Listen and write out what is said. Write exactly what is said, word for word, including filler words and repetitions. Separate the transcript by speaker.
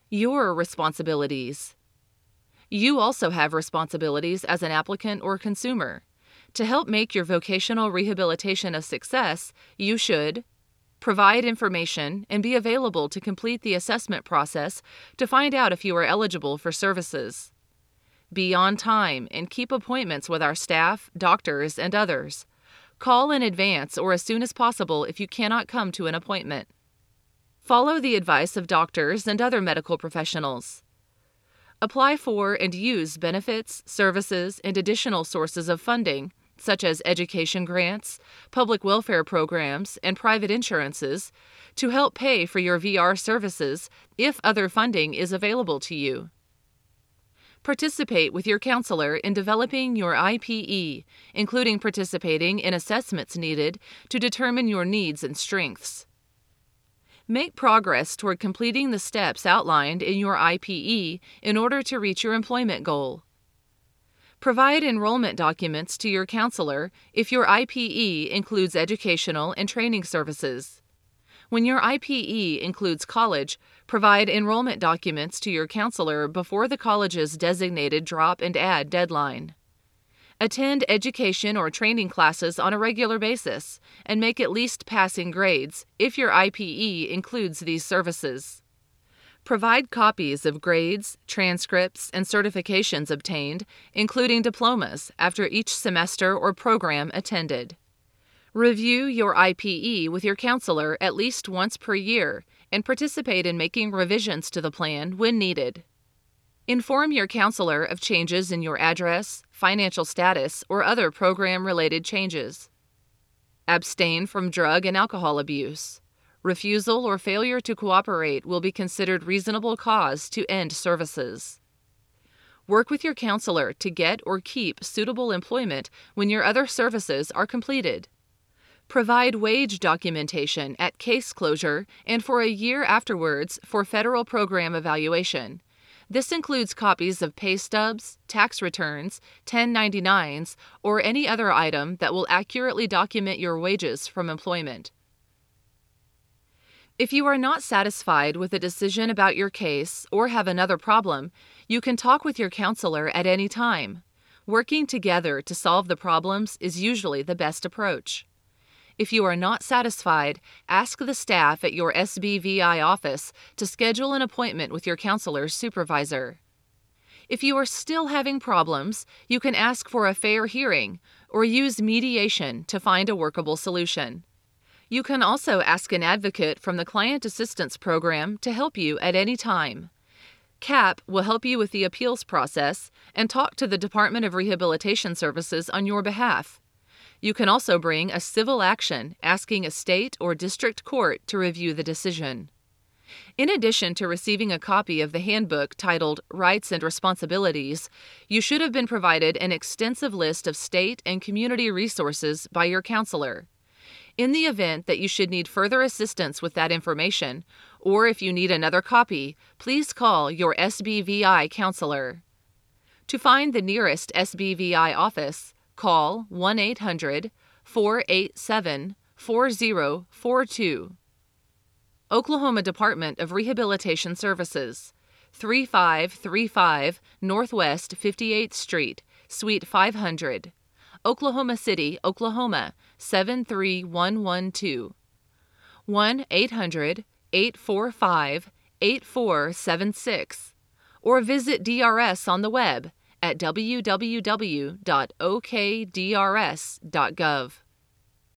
Speaker 1: Your responsibilities. You also have responsibilities as an applicant or consumer. To help make your vocational rehabilitation a success, you should provide information and be available to complete the assessment process to find out if you are eligible for services. Be on time and keep appointments with our staff, doctors, and others. Call in advance or as soon as possible if you cannot come to an appointment. Follow the advice of doctors and other medical professionals. Apply for and use benefits, services, and additional sources of funding, such as education grants, public welfare programs, and private insurances, to help pay for your V R services if other funding is available to you. Participate with your counselor in developing your I P E, including participating in assessments needed to determine your needs and strengths. Make progress toward completing the steps outlined in your I P E in order to reach your employment goal. Provide enrollment documents to your counselor if your I P E includes educational and training services. When your I P E includes college, provide enrollment documents to your counselor before the college's designated drop and add deadline. Attend education or training classes on a regular basis and make at least passing grades if your I P E includes these services. Provide copies of grades, transcripts, and certifications obtained, including diplomas, after each semester or program attended. Review your I P E with your counselor at least once per year and participate in making revisions to the plan when needed. Inform your counselor of changes in your address, financial status, or other program-related changes. Abstain from drug and alcohol abuse. Refusal or failure to cooperate will be considered reasonable cause to end services. Work with your counselor to get or keep suitable employment when your other services are completed. Provide wage documentation at case closure and for a year afterwards for federal program evaluation. This includes copies of pay stubs, tax returns, ten ninety-nines, or any other item that will accurately document your wages from employment. If you are not satisfied with a decision about your case or have another problem, you can talk with your counselor at any time. Working together to solve the problems is usually the best approach. If you are not satisfied, ask the staff at your S B V I office to schedule an appointment with your counselor's supervisor. If you are still having problems, you can ask for a fair hearing or use mediation to find a workable solution. You can also ask an advocate from the Client Assistance Program to help you at any time. C A P will help you with the appeals process and talk to the Department of Rehabilitation Services on your behalf. You can also bring a civil action asking a state or district court to review the decision. In addition to receiving a copy of the handbook titled Rights and Responsibilities, you should have been provided an extensive list of state and community resources by your counselor. In the event that you should need further assistance with that information, or if you need another copy, please call your S B V I counselor. To find the nearest S B V I office, call one eight hundred, four eight seven, four zero four two. Oklahoma Department of Rehabilitation Services, thirty-five thirty-five Northwest fifty-eighth Street, Suite five hundred, Oklahoma City, Oklahoma, seven three one one two. one eight hundred, eight four five, eight four seven six. Or visit D R S on the web at w w w dot o k d r s dot gov.